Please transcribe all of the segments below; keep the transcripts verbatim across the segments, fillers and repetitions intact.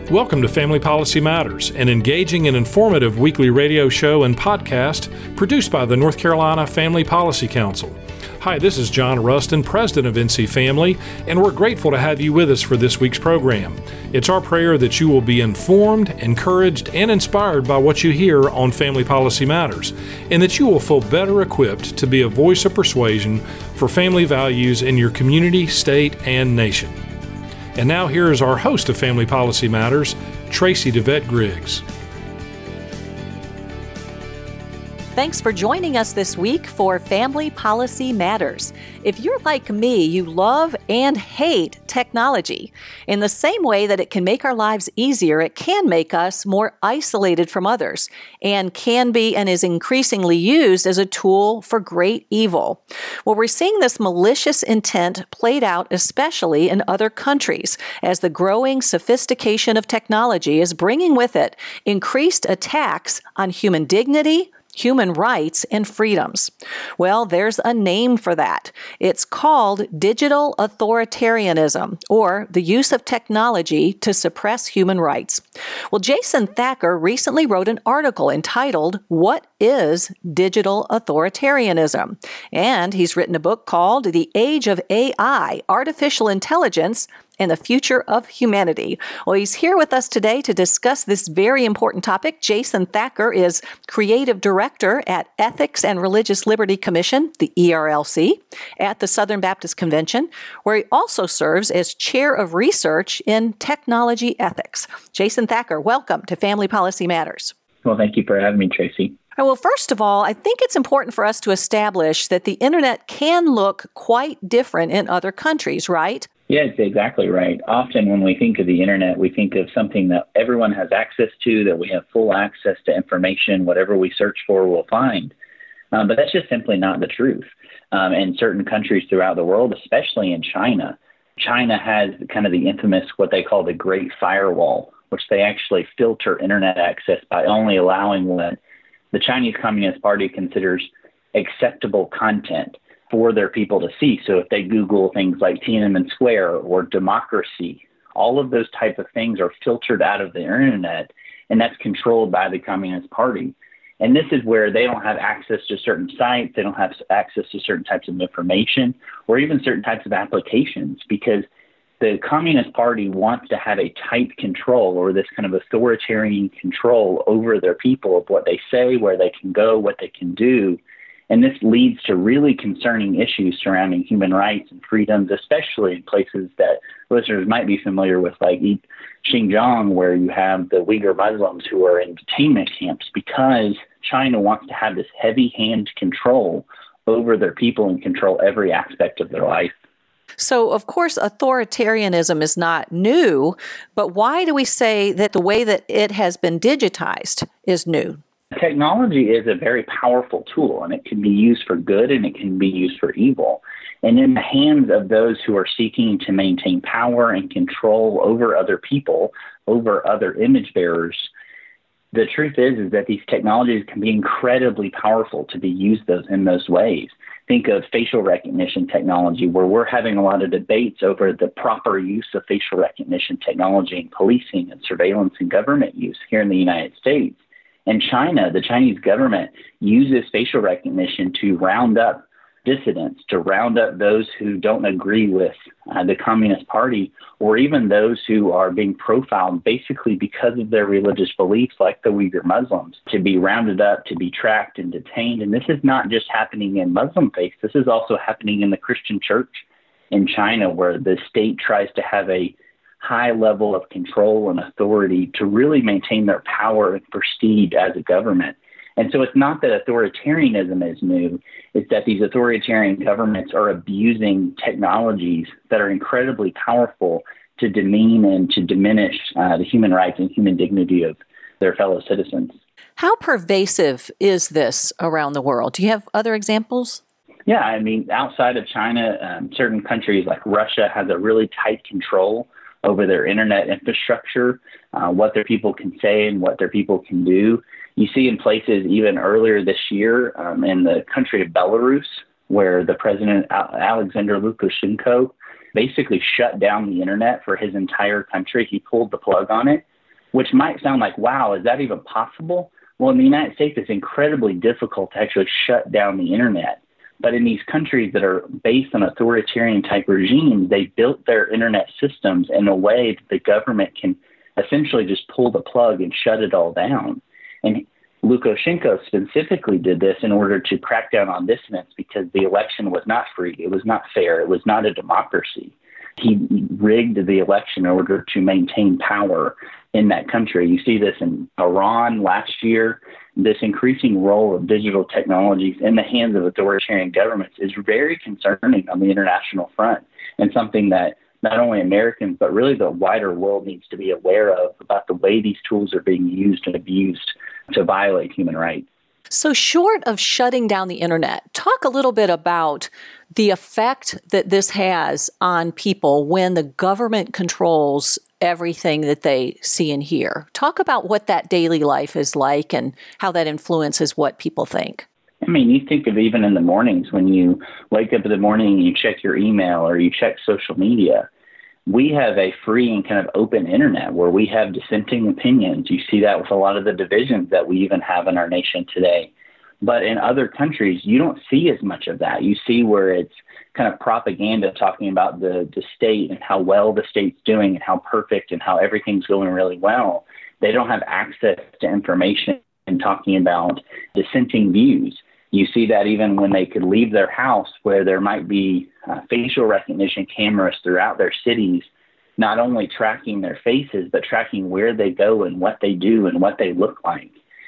Welcome to Family Policy Matters, an engaging and informative weekly radio show and podcast produced by the North Carolina Family Policy Council. Hi, this is John Rustin, President of N C Family, and we're grateful to have you with us for this week's program. It's our prayer that you will be informed, encouraged, and inspired by what you hear on Family Policy Matters, and that you will feel better equipped to be a voice of persuasion for family values in your community, state, and nation. And now here is our host of Family Policy Matters, Tracy DeVette Griggs. Thanks for joining us this week for Family Policy Matters. If you're like me, you love and hate technology. In the same way that it can make our lives easier, it can make us more isolated from others and can be and is increasingly used as a tool for great evil. Well, we're seeing this malicious intent played out especially in other countries as the growing sophistication of technology is bringing with it increased attacks on human dignity, human rights, and freedoms. Well, there's a name for that. It's called digital authoritarianism, or the use of technology to suppress human rights. Well, Jason Thacker recently wrote an article entitled, "What is Digital Authoritarianism?" And he's written a book called The Age of A I, Artificial Intelligence, and the Future of Humanity. Well, he's here with us today to discuss this very important topic. Jason Thacker is Creative Director at Ethics and Religious Liberty Commission, the E R L C, at the Southern Baptist Convention, where he also serves as Chair of Research in Technology Ethics. Jason Thacker, welcome to Family Policy Matters. Well, thank you for having me, Tracy. Well, first of all, I think it's important for us to establish that the internet can look quite different in other countries, right? Yeah, it's exactly right. Often when we think of the internet, we think of something that everyone has access to, that we have full access to information, whatever we search for, we'll find. Um, but that's just simply not the truth. Um, in certain countries throughout the world, especially in China, China has kind of the infamous, what they call the Great Firewall, which they actually filter internet access by only allowing what the Chinese Communist Party considers acceptable content for their people to see. So if they Google things like Tiananmen Square or democracy, all of those type of things are filtered out of the internet, and that's controlled by the Communist Party. And this is where they don't have access to certain sites, they don't have access to certain types of information, or even certain types of applications, because the Communist Party wants to have a tight control, or this kind of authoritarian control over their people of what they say, where they can go, what they can do. And this leads to really concerning issues surrounding human rights and freedoms, especially in places that listeners might be familiar with, like Xinjiang, where you have the Uyghur Muslims who are in detainment camps because China wants to have this heavy-hand control over their people and control every aspect of their life. So, of course, authoritarianism is not new, but why do we say that the way that it has been digitized is new? Technology is a very powerful tool, and it can be used for good and it can be used for evil. And in the hands of those who are seeking to maintain power and control over other people, over other image bearers, the truth is, is that these technologies can be incredibly powerful to be used those in those ways. Think of facial recognition technology, where we're having a lot of debates over the proper use of facial recognition technology in policing and surveillance and government use here in the United States. In China, the Chinese government uses facial recognition to round up dissidents, to round up those who don't agree with uh, the Communist Party, or even those who are being profiled basically because of their religious beliefs, like the Uyghur Muslims, to be rounded up, to be tracked and detained. And this is not just happening in Muslim faith. This is also happening in the Christian church in China, where the state tries to have a high level of control and authority to really maintain their power and prestige as a government. And so it's not that authoritarianism is new, it's that these authoritarian governments are abusing technologies that are incredibly powerful to demean and to diminish uh, the human rights and human dignity of their fellow citizens. How pervasive is this around the world? Do you have other examples? Yeah, I mean, outside of China, um, certain countries like Russia has a really tight control over their internet infrastructure, uh, what their people can say and what their people can do. You see in places even earlier this year um, in the country of Belarus, where the president, Alexander Lukashenko, basically shut down the internet for his entire country. He pulled the plug on it which might sound like, wow, is that even possible? Well, in the United States, it's incredibly difficult to actually shut down the internet. But in these countries that are based on authoritarian type regimes, they built their internet systems in a way that the government can essentially just pull the plug and shut it all down. And Lukashenko specifically did this in order to crack down on dissidents because the election was not free. It was not fair. It was not a democracy. He rigged the election in order to maintain power in that country. You see this in Iran last year. This increasing role of digital technologies in the hands of authoritarian governments is very concerning on the international front, and something that not only Americans, but really the wider world needs to be aware of about the way these tools are being used and abused to violate human rights. So short of shutting down the internet, talk a little bit about the effect that this has on people when the government controls everything that they see and hear. Talk about what that daily life is like and how that influences what people think. I mean, you think of even in the mornings when you wake up in the morning and you check your email or you check social media. We have a free and kind of open internet where we have dissenting opinions. You see that with a lot of the divisions that we even have in our nation today. But in other countries, you don't see as much of that. You see where it's kind of propaganda talking about the, the state and how well the state's doing and how perfect and how everything's going really well. They don't have access to information and talking about dissenting views. You see that even when they could leave their house where there might be uh, facial recognition cameras throughout their cities, not only tracking their faces, but tracking where they go and what they do and what they look like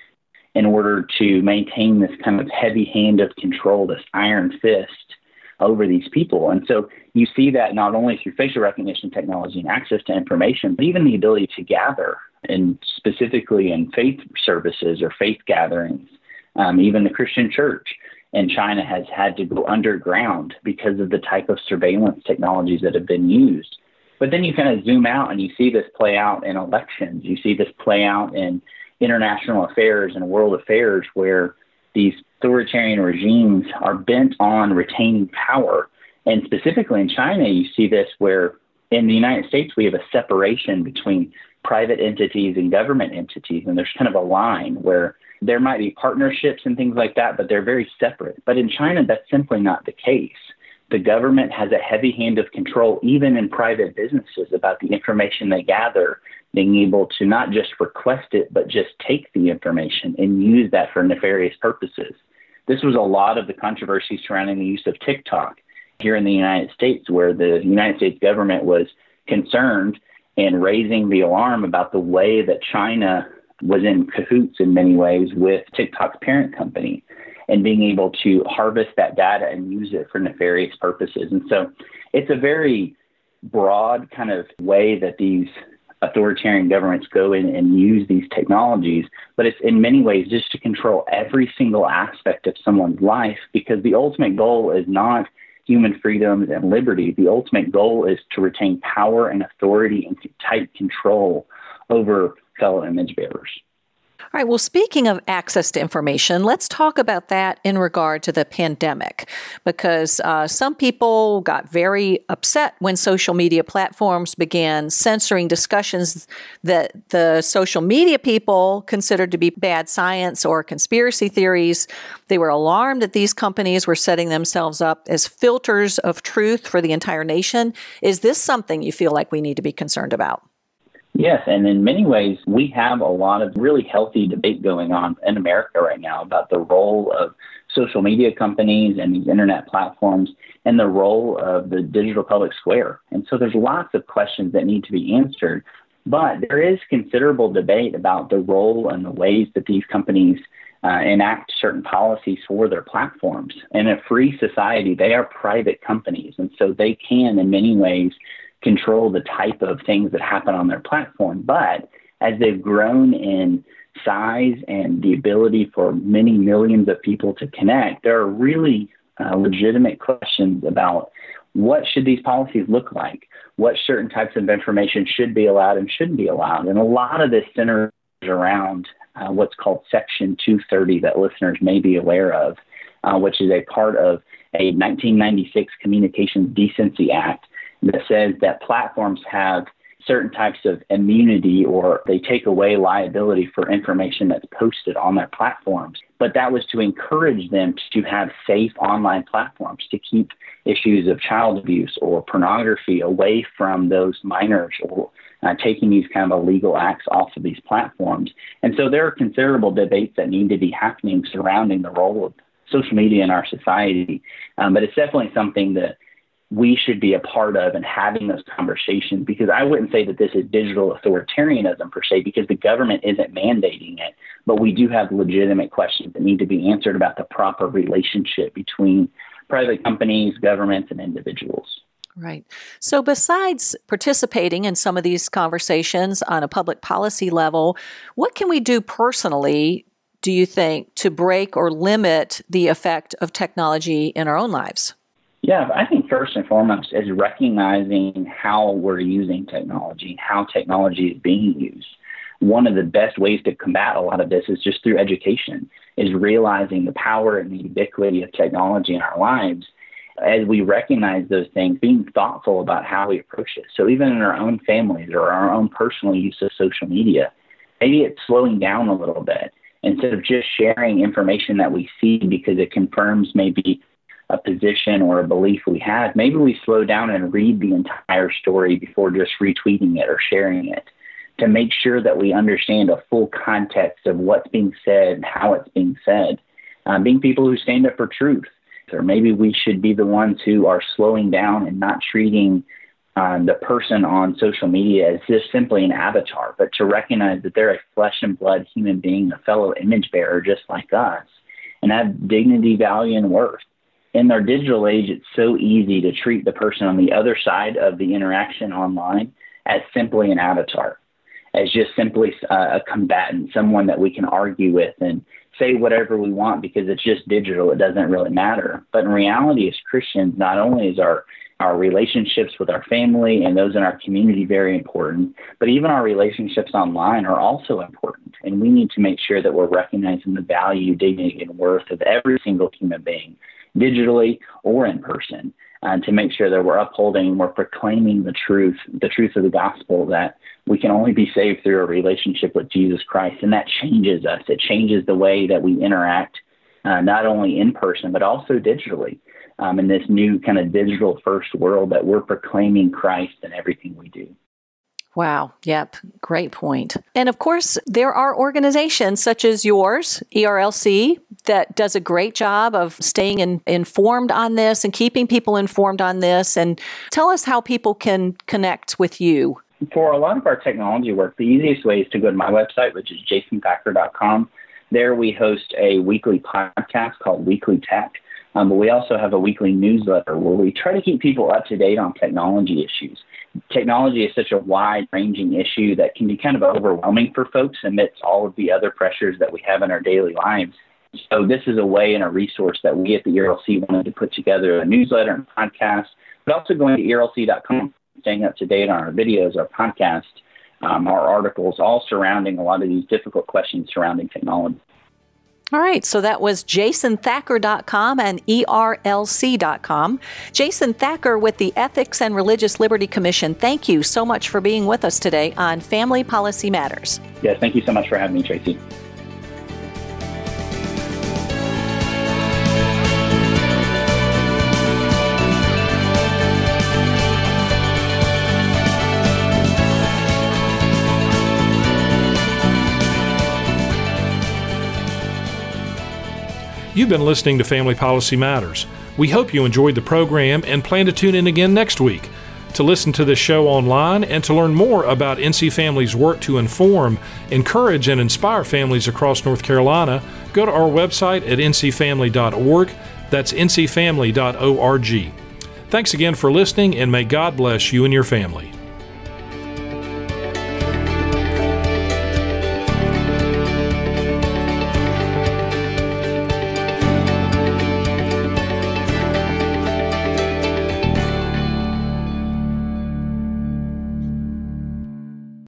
in order to maintain this kind of heavy hand of control, this iron fist over these people. And so you see that not only through facial recognition technology and access to information, but even the ability to gather, and specifically in faith services or faith gatherings. Um, even the Christian church in China has had to go underground because of the type of surveillance technologies that have been used. But then you kind of zoom out and you see this play out in elections. You see this play out in international affairs and world affairs where these authoritarian regimes are bent on retaining power. And specifically in China, you see this where in the United States, we have a separation between private entities and government entities. And there's kind of a line where there might be partnerships and things like that, but they're very separate. But in China, that's simply not the case. The government has a heavy hand of control, even in private businesses, about the information they gather, being able to not just request it, but just take the information and use that for nefarious purposes. This was a lot of the controversy surrounding the use of TikTok here in the United States, where the United States government was concerned and raising the alarm about the way that China was in cahoots in many ways with TikTok's parent company and being able to harvest that data and use it for nefarious purposes. And so it's a very broad kind of way that these authoritarian governments go in and use these technologies, but it's in many ways just to control every single aspect of someone's life, because the ultimate goal is not human freedoms and liberty. The ultimate goal is to retain power and authority and tight control over fellow image bearers. All right. Well, speaking of access to information, let's talk about that in regard to the pandemic, because uh, some people got very upset when social media platforms began censoring discussions that the social media people considered to be bad science or conspiracy theories. They were alarmed that these companies were setting themselves up as filters of truth for the entire nation. Is this something you feel like we need to be concerned about? Yes, and in many ways, we have a lot of really healthy debate going on in America right now about the role of social media companies and these internet platforms and the role of the digital public square. And so there's lots of questions that need to be answered, but there is considerable debate about the role and the ways that these companies uh, enact certain policies for their platforms. In a free society, they are private companies, and so they can, in many ways, control the type of things that happen on their platform. But as they've grown in size and the ability for many millions of people to connect, there are really uh, legitimate questions about what should these policies look like, what certain types of information should be allowed and shouldn't be allowed. And a lot of this centers around uh, what's called Section two thirty that listeners may be aware of, uh, which is a part of a nineteen ninety-six Communications Decency Act that says that platforms have certain types of immunity, or they take away liability for information that's posted on their platforms. But that was to encourage them to have safe online platforms, to keep issues of child abuse or pornography away from those minors, or uh, taking these kind of illegal acts off of these platforms. And so there are considerable debates that need to be happening surrounding the role of social media in our society. Um, but it's definitely something that we should be a part of and having those conversations, because I wouldn't say that this is digital authoritarianism per se, because the government isn't mandating it, but we do have legitimate questions that need to be answered about the proper relationship between private companies, governments, and individuals. Right. So besides participating in some of these conversations on a public policy level, what can we do personally, do you think, to break or limit the effect of technology in our own lives? Yeah, I think first and foremost is recognizing how we're using technology, how technology is being used. One of the best ways to combat a lot of this is just through education, is realizing the power and the ubiquity of technology in our lives. As we recognize those things, being thoughtful about how we approach it. So even in our own families or our own personal use of social media, maybe it's slowing down a little bit. Instead of just sharing information that we see because it confirms maybe a position or a belief we have, maybe we slow down and read the entire story before just retweeting it or sharing it, to make sure that we understand a full context of what's being said and how it's being said. Um, being people who stand up for truth. Or maybe we should be the ones who are slowing down and not treating um, the person on social media as just simply an avatar, but to recognize that they're a flesh and blood human being, a fellow image bearer just like us, and have dignity, value, and worth. In our digital age, it's so easy to treat the person on the other side of the interaction online as simply an avatar, as just simply uh, a combatant, someone that we can argue with and say whatever we want because it's just digital. It doesn't really matter. But in reality, as Christians, not only is our, our relationships with our family and those in our community very important, but even our relationships online are also important. And we need to make sure that we're recognizing the value, dignity, and worth of every single human being, digitally or in person, uh, to make sure that we're upholding and we're proclaiming the truth, the truth of the gospel, that we can only be saved through a relationship with Jesus Christ. And that changes us. It changes the way that we interact, uh, not only in person, but also digitally, um, in this new kind of digital first world, that we're proclaiming Christ in everything we do. Wow. Yep. Great point. And of course, there are organizations such as yours, E R L C, that does a great job of staying in, informed on this and keeping people informed on this. And tell us how people can connect with you. For a lot of our technology work, the easiest way is to go to my website, which is jason thacker dot com. There we host a weekly podcast called Weekly Tech. Um, but we also have a weekly newsletter where we try to keep people up to date on technology issues. Technology is such a wide-ranging issue that can be kind of overwhelming for folks amidst all of the other pressures that we have in our daily lives. So this is a way and a resource that we at the E R L C wanted to put together, a newsletter and podcast, but also going to E R L C dot com, staying up to date on our videos, our podcast, um, our articles, all surrounding a lot of these difficult questions surrounding technology. All right, so that was jason thacker dot com and E R L C dot com. Jason Thacker with the Ethics and Religious Liberty Commission, thank you so much for being with us today on Family Policy Matters. Yes, thank you so much for having me, Tracy. You've been listening to Family Policy Matters. We hope you enjoyed the program and plan to tune in again next week. To listen to this show online and to learn more about N C Family's work to inform, encourage, and inspire families across North Carolina, go to our website at n c family dot org. That's n c family dot org. Thanks again for listening, and may God bless you and your family.